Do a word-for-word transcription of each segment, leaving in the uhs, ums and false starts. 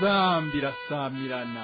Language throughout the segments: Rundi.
inzamba irasamirana.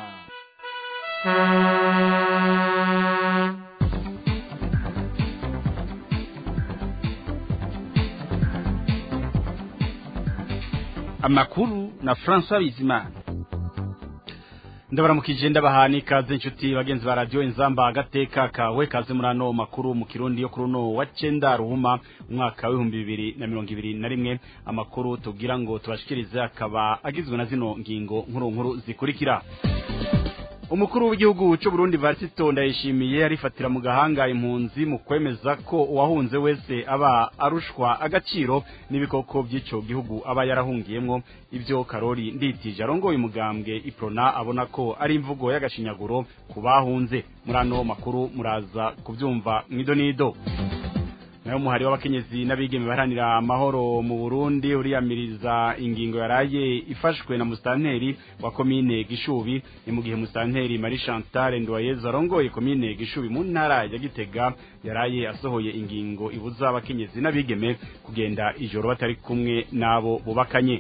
Amakuru na François Bizimana. Ndabaramukije ndabahani kaze inshuti bagenzi ba radio Inzamba agateka kawe kaze murano makuru mu Kirundi yo kuruno wa cenda ruhuma umwaka wa bibiri na mirongo ibiri na rimwe. Amakuru tugira ngo tubashikirize akaba agizwe na zino ngingo nkuru nkuru zikurikira. Umukuru w'igihugu cyo Burundi Varisito Ndayishimiye arifatira mu gahanga impunzi mu kwemeza ko uwahunze wese aba arushwa agaciro n'ibikoko by'ico gihugu aba yarahungiyemwo. Ivyo Karori Nditije arongoye umugambwe Iprona abona ko ari imvugo y'agashinyaguro kubahunze. Murano makuru muraza kuvyumva mwidonido. Nayo muhari w'abakenyezi n'abigeme baharanira amahoro mu Burundi uriyamiriza ingingo yaraye ifashwe na mustanteri wa komine Gishubi. Ni mu gihe mustanteri Marie Chantal Ndwayezu arongoye komine Gishubi mu ntara ya Gitega yaraye asohoye ingingo ibuza abakenyezi n'abigeme kugenda ijoro batari kumwe nabo bubakanye.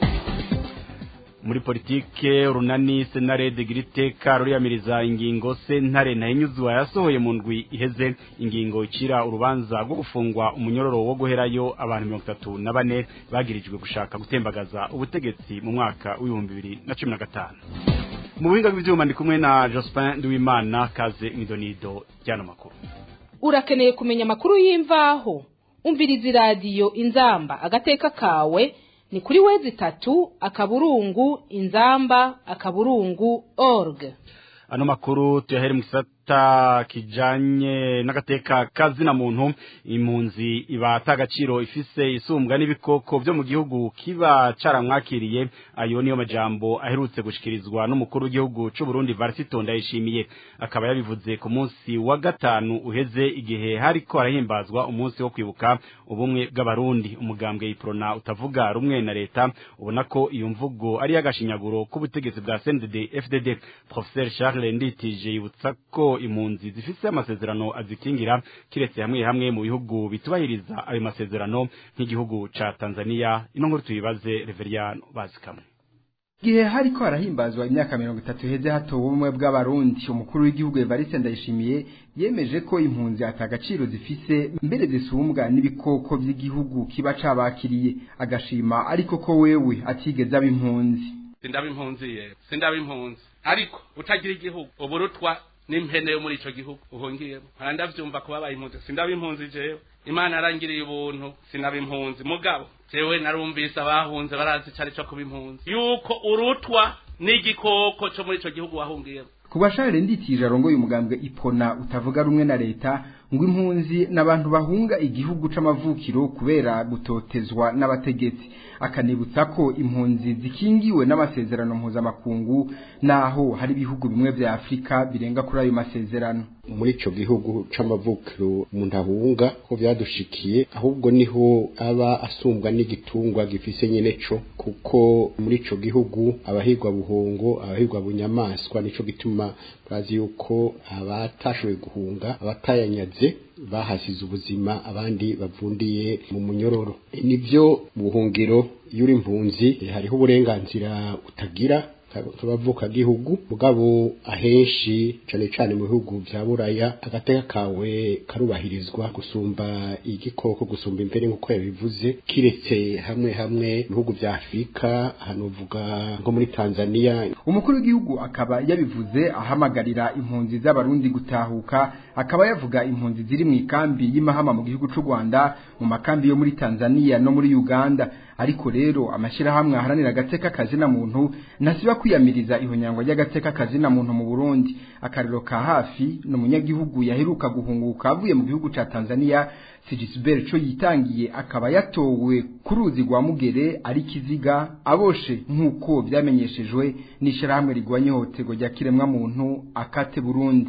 Muri politike urunani Senare de Griteka ruriyamiriza ingingo sentare ntahinyuzwa yasohoye mu ndwi iheze ingingo icira urubanza rwo gufungwa umunyororo wo guherayo abantu mirongo itatu na bane bagirijwe gushaka gutembagaza ubutegetsi mu mwaka w'ibihumbi bibiri na cumi na gatanu. Mu buhinga bw'ivyuma ndi kumwe na Jospin Nduwimana kaze midonido cyano makuru. Urakeneye kumenya makuru y'imvaho umviriza radio Inzamba agateka kawe ni kuri wezi tatu akaburungu inzamba akaburungu org. Ano makuru tuyahere mu gisata kijanye n'agateka kazina muntu. Impunzi ibata agaciro ifise isumbwa n'ibikoko byo mu gihugu kiba caramwakiriye. Ayo niyo majambo aherutse gushikirizwa n'umukuru w'igihugu cy'u Burundi Varisito Ndayishimiye. Akaba yabivuze ku munsi wa gatanu uheze igihe hariko arahimbazwa umunsi wo kwibuka ubumwe bw'abarundi. Umugambwe Iprona utavuga rumwe na leta ubona ko iyo mvugo ari yagashinyaguro ku butegetsi bwa C N D D F D D. Professeur Charles Nditije yibutsa ko impunzi zifise amasezerano azikingira kiretse hamwe hamwe mu bihugu bitubahiriza ayo masezerano nk'igihugu ca Tanzania. Ino nkuru tuyibaze Reveriano Bazikamwe. Gihe hariko harahimbazwa imyaka mirongo itatu heze hatowe ubumwe bw'abarundi, umukuru w'igihugu Evariste Ndayishimiye yemeje ko impunzi atagaciro zifise mbere zisumbwa n'ibikoko by'igihugu kiba cabakiriye. Agashima ariko ko wewe atigeze abimpunzi. Sindaba impunzi ye sindaba impunzi ariko utagira igihugu uburutwa n'impene yo muri ico gihugu uhongiyemo. Arandavyumva kuba bayimpunzi sindaba impunzi jewe. Imana arangiriye ubuntu sinaba impunzi mugabo jewe narumvise abahunze barazi cyari cyo kuba impunzi yuko urutwa n'igikoko cyo muri ico gihugu wahungiyemo. Kubashare Nditije arongoye umugambwe Ipona utavuga rumwe na leta ngo impunzi n'abantu bahunga igihugu c'amavukiro kubera gutotezwa n'abategetsi. Akanibutsa ko impunzi zikingiwe n'amasezerano mpuzamakungu naho hari ibihugu bimwe vya Afrika birenga kuri ayo masezerano. Muri ico gihugu c'amavukiro umuntu ahunga ko vyadushikiye ahubwo niho aba asumbwa n'igitungwa gifise nyene co, kuko muri ico gihugu abahigwa buhongo abahigwa bunyamaswa nico gituma bazi yuko abatashoboye guhunga abatayanyaze bahasize ubuzima abandi bavundiye mu munyororo. Nivyo buhungiro yuri impunzi hariho uburenganzira utagira tubavuka gihugu mugabo ahenshi cane cane mu bihugu vya Buraya agateka kawe karubahirizwa gusumba igikoko gusumba imbere nkuko yabivuze kiretse hamwe hamwe bihugu vya Afrika hanovuga nko muri Tanzania. Umukuru w'igihugu akaba yabivuze ahamagarira impunzi z'abarundi gutahuka. Akaba yavuga impunzi ziri mu ikambi y'Imahama mu gihugu c'u Rwanda mu makambi yo muri Tanzania no muri Uganda. Ariko rero amashira hamwe aharanira agateka kazina muntu nasiba kwiyamiriza ihonyangwa ry'agateka kazina muntu mu Burundi. Akariro ka hafi no munyagihugu yaheruka guhunguka avuye mu gihugu ca Tanzania Sigisbert co yitangiye akaba yatowe kuruzi rwa Mugere ari kiziga aboshe nkuko byamenyeshejwe n'ishirahamwe rigwanye hotego rya kiremwa muntu akate Burundi.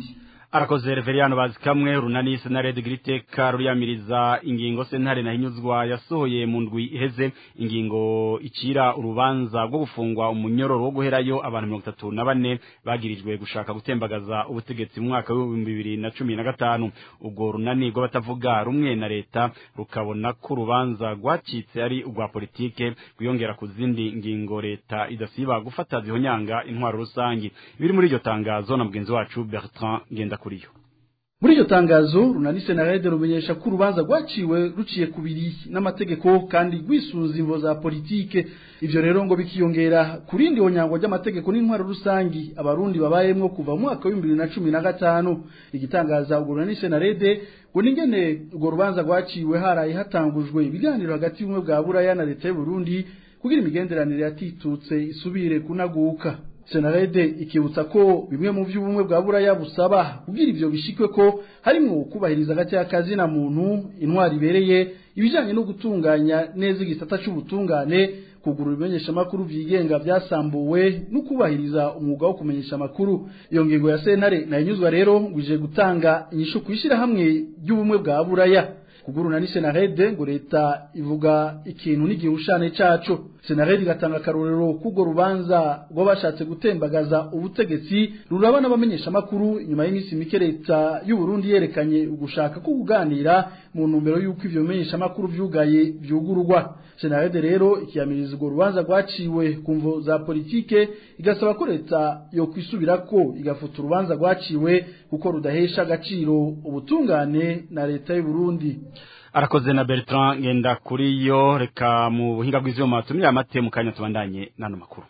arakoze Reveriano bazikamwe runani senarede griteka ruriyamiriza ingingo sentare na hinyuzwa yasohoye mu ndwi iheze ingingo icira urubanza rwo gufungwa umunyororo wo guherayo abantu mirongo itatu na bane bagirijwe gushaka gutembagaza ubutegetsi mu mwaka wa bibiri na cumi na gatanu ubwo runani rwo batavuga rumwe na leta rukabona ko urubanza rwacitse ari urwa politike gwiyongera ku zindi ngingo leta idasiba gufata zihonyanga intwaro rusangi biri muri iryo tangazo na mugenzi wacu Bertrand Ngenda kuriyo. Muri iryo tangazo runani senarede rumenyesha ko urubanza rwaciwe ruciye kubiri n'amategeko kandi rwisunza imvo za politike ivyo rero ngo bikiyongera kurindi onyango ry'amategeko n'intwaro rusangi abarundi babayemwo kuva mu mwaka wa bibiri na cumi na gatanu igitangaza ubwo runani senarede ngo ningene urwo rubanza rwaciwe haraye hatangujwe ibiganiro hagati y'ubumwe bwa Buraya na leta y'u Burundi kugira imigenderanire yatitutse isubire kunaguka. Senarede ikibutsa ko bimwe mu vy'ubumwe bwa Buraya busaba kugira ivyo bishikwe ko harimo kubahiriza gati y'akazi na muntu intwari bereye ibijanye no gutunganya neza igisata c'ubutungane kugurura ibimenyesha makuru vyigenga vyasambuwe no kubahiriza umwuga wo kumenyesha makuru. Iyo ngingo ya sentare na inyuzwa rero ngwije gutanga inyishu kwishira hamwe y'ubumwe bwa Buraya kuguruna ni senarede ngo leta ivuga ikintu n'igihushane caco. Senarede gatanga karorero kugo rubanza rwo bashatse gutembagaza ubutegetsi rurabana bamenyesha makuru nyuma y'imisi mike leta y'u Burundi yerekanye ugushaka ko kuganira mu ntumbero y'uko ivyo menyesha makuru vyugaye vyugururwa. Senarede rero ikiyamiriza urwo rubanza rwaciwe kumvo za politike igasaba ko leta yo kwisubirako igafuta urubanza rwaciwe kuko rudahesha agaciro ubutungane na leta y'u Burundi. Arakoze na Bertrand Ngenda kuriyo reka mu buhinga bw'ivyuma tumira amate mu kanya tubandanye nano makuru.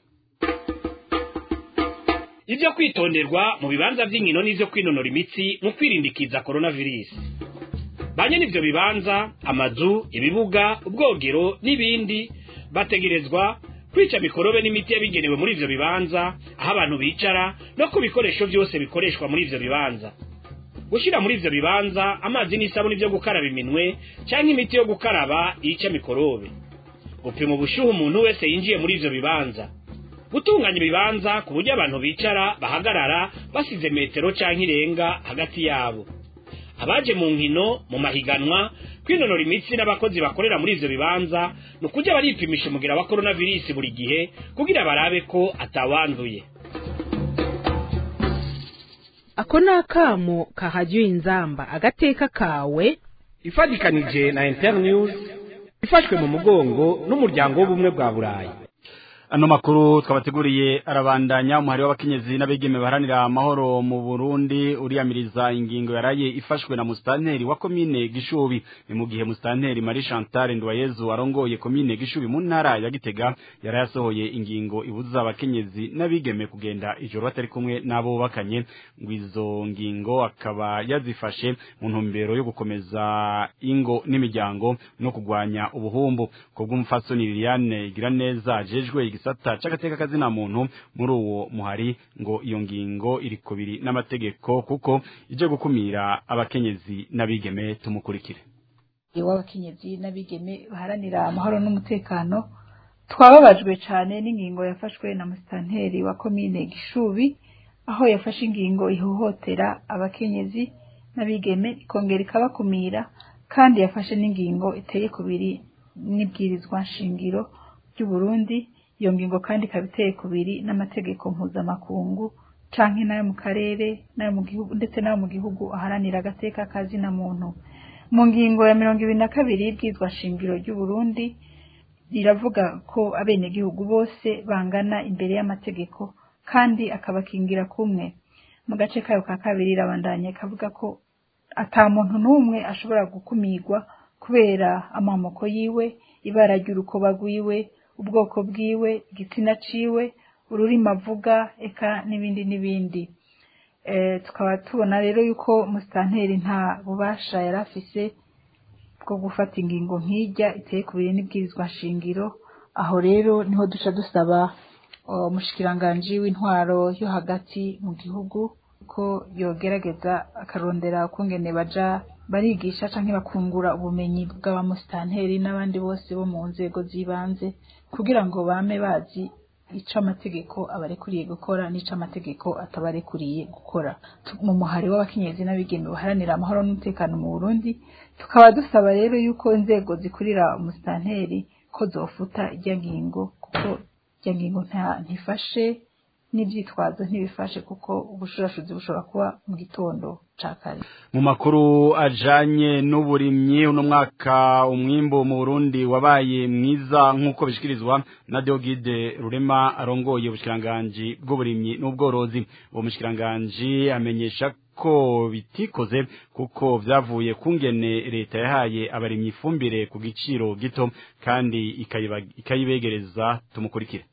Ivyo kwitonderwa mu bibanza vy'inkino n'ivyo kwinonora imitsi mu kwirindikiza coronavirus. Banye n'ivyo bibanza amazu ibibuga ubwogero n'ibindi bategerezwa kwica mikorobe n'imiti yabigenewe muri ivyo bibanza aho abantu bicara no ku bikoresho byose bikoreshwa muri ivyo bibanza. Gushira muri ivyo bibanza amazi n'isabuni byo gukaraba iminwe cyangwa imiti yo gukaraba yica mikorobe. Gupima ubushuhe umuntu wese yinjiye muri ivyo bibanza. Gutunganya ibibanza ku buryo abantu bicara bahagarara basize metero canke irenga hagati yabo. Abaje mu nkino mu mahiganwa kwinonora imitsi n'abakozi bakorera muri ivyo bibanza no kujya baripimisha umugira wa coronavirus buri gihe kugira barabe ko atawanduye. Ako nakamo kahajyo inzamba agateka kawe ifadikanije na Internews ifashwe mu mugongo n'umuryango w'ubumwe bwa Burayi. Ano makuru twabateguriye arabandanya umuhari w'abakenyezi n'abegeme baharanira amahoro mu Burundi uriyamiriza ingingo yaraye ifashwe na mustanteri wa commune Gishubi. Ni mu gihe mustanteri Marie Chantal Ndwayezu arongoye commune Gishubi mu ntara ya Gitega yarayasohoye ingingo ibuza abakenyezi n'abigeme kugenda ijoro batari kumwe nabo bakanye ngwizo ngingo akaba yazifashe mu ntumbero yo gukomeza ingo n'imiryango no kugwanya ubuhumbu kubw'umufasoni Liliane Igiraneza ajejwe sata cagateka kazi na muntu muri uwo muhari ngo iyo ngingo iri kubiri n'amategeko kuko ije gukumira abakenyezi n'abigeme tumukurikire. Iwa abakenyezi n'abigeme baharanira amahoro n'umutekano twababajwe cyane n'ingingo yafashwe na mustanteri wa commune Gishubi aho yafashe ingingo ihohotera abakenyezi n'abigeme ikongera ikabakumira kandi yafashe n'ingingo iteye kubiri n'ibwirizwa nshingiro ry'u Burundi. Iyo ngingo kandi kabiteye kubiri n'amategeko mpuzamakungu canke nayo mu karere nayo mu gihugu ndetse nayo mu gihugu aharanira agateka kazi na muntu. Mu ngingo ya mirongo ibiri na kabiri y'ibwirizwa shingiro ry'u Burundi riravuga ko abene gihugu bose bangana imbere y'amategeko kandi akabakingira kumwe. Mu gace kayo ka kabiri rabandanye kavuga ko ata muntu n'umwe ashobora gukumirwa kubera amamoko yiwe, ibara ry'urukoba rwiwe, ubwoko bwiwe, igitsina ciwe, ururimi avuga eka n'ibindi n'ibindi. Eh tukaba tubona rero yuko mustanteri nta bubasha yarafise bwo gufata ingingo nk'ijya iteye kubiri n'ibwirizwa shingiro. Aho rero niho duca dusaba umushikiranganje w'intwaro yo hagati mu gihugu ko yogerageza akarondera kungene baja barigisha canke bakungura ubumenyi bw'abamustanteri n'abandi bose bo mu nzego zibanze kugira ngo bame bazi ico amategeko abarekuriye gukora n'ico amategeko atabarekuriye gukora mu muhari w'abakenyezi n'abigeme baharanira amahoro n'umutekano mu Burundi tukaba dusaba rero yuko inzego zikurira umusitanteri ko zofuta irya ngingo kuko irya ngingo ntifashe n'ibyitwazo ntibifashe kuko ubushurashuzi bushobora kuba mu gitondo ca kare. Mu makuru ajanye n'uburimyi uno mwaka umwimbo mu Burundi wabaye mwiza nkuko bishikirizwa na Deogide Rurema arongoye ubushikiranganje bw'uburimyi n'ubworozi. Uwo mushikiranganje amenyesha ko bitikoze kuko vyavuye kungene leta yahaye abarimyi ifumbire ku giciro gito kandi ikayibegereza. Tumukurikire.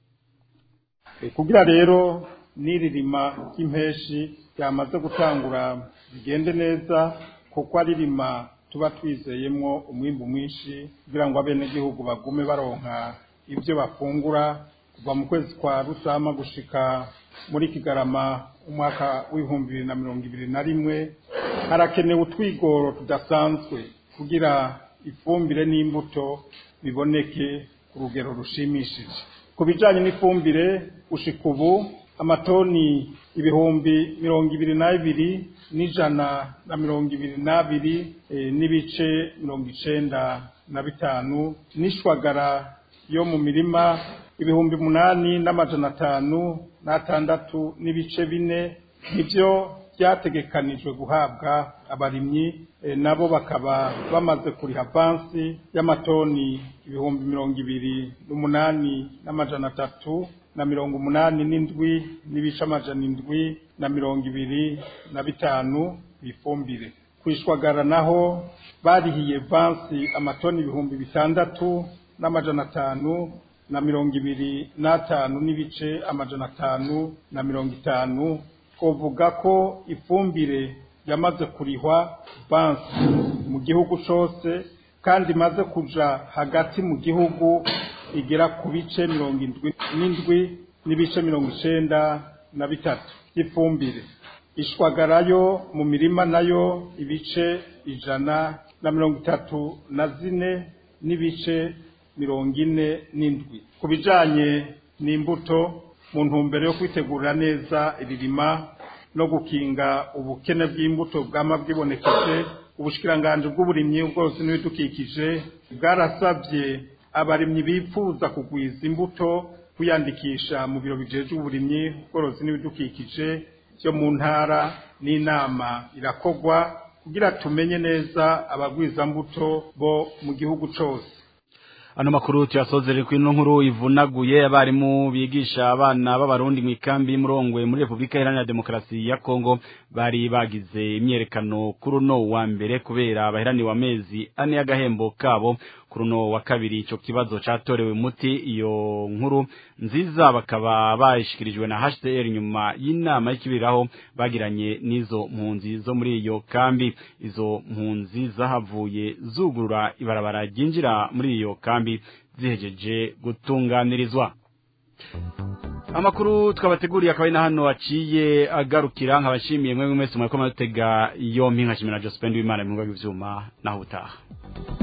Kugira rero niririma ry'impeshi ryamaze gutangura bigende neza kuko ari rima tuba twizeyemwo umwimbu mwinshi kugira ngo abenegihugu bagume baronka ibyo bafungura kuva mu kwezi kwa Rusama gushika muri Kigarama umwaka w'ibihumbi bibiri na mirongo ibiri na rimwe harakenewe utwigoro tudasanzwe kugira ifumbire n'imbuto biboneke ku rugero rushimishije. Ku bijanye n'ifumbire ushika ubu amatoni ibihumbi mirongo ibiri na bibiri n'ijana na mirongo ibiri n'abiri e, n'ibice mirongo icenda na bitanu n'ishwagara yo mu mirima ibihumbi munani n'amajana atanu n'atandatu n'ibice bine nivyo byategekanijwe guhabwa abarimyi e, nabo bakaba bamaze kuriha avansi y'amatoni ibihumbi mirongo ibiri n'umunani n'amajana atatu na mirongo umunani n'indwi n'ibice amajana indwi na mirongo ibiri na bitanu bifumbire. Kwishwagara naho barihiye vansi amatoni ibihumbi bitandatu n'amajana atanu na mirongo ibiri n'atanu n'ibice amajana atanu na mirongo itanu. Kuvuga ko ifumbire yamaze kurihwa vansi mu gihugu cose kandi maze kuja hagati mu gihugu igera ku bice mirongo indwi n'indwi n'ibice mirongo icenda na bitatu by'ifumbire. Ishwagarayo mu mirima nayo ibice ijana na mirongo itatu na zine n'ibice mirongo ine n'indwi. Ku bijanye n'imbuto mu ntumbero yo kwitegurira neza iririma no gukinga ubukene bw'imbuto bwama bwibonekeje ubushikiranganje bw'uburimyi ubworozi n'ibidukikije bwarasabye abarimyi bipfuza kugwiza imbuto kuyandikisha mu biro bijeje uburimyi ubworozi n'ibidukikije byo mu ntara n'inama irakogwa kugira tumenye neza abagwiza mbuto bo mu gihugu cose. Ano makuru tuyasozere kwino nkuru ivunaguye abarimu bigisha abana b'abarundi mu ikambi y'Umurongwe muri Republika Iharanira Demokarasi ya Kongo bari bagize imyerekano kuruno wa mbere kubera abaheraniwe amezi ane y'agahembo kabo kuruno wa kabiri ico kibazo catorewe muti. Iyo nkuru nziza bakaba bayishikirijwe na H C R nyuma y'inama y'ikibiraho bagiranye nizo mpunzi zo muri iyo kambi. Izo mpunzi zahavuye zugurura ibarabara ryinjira muri iyo kambi zihejeje gutunganirizwa. Amakuru twabateguriye akaba ina hano aciye agarukira nkabashimiye mwe mwese mwako matega yo mpinka shimira Jospin w'Imana mu ngwa y'ivyuma naho utaha.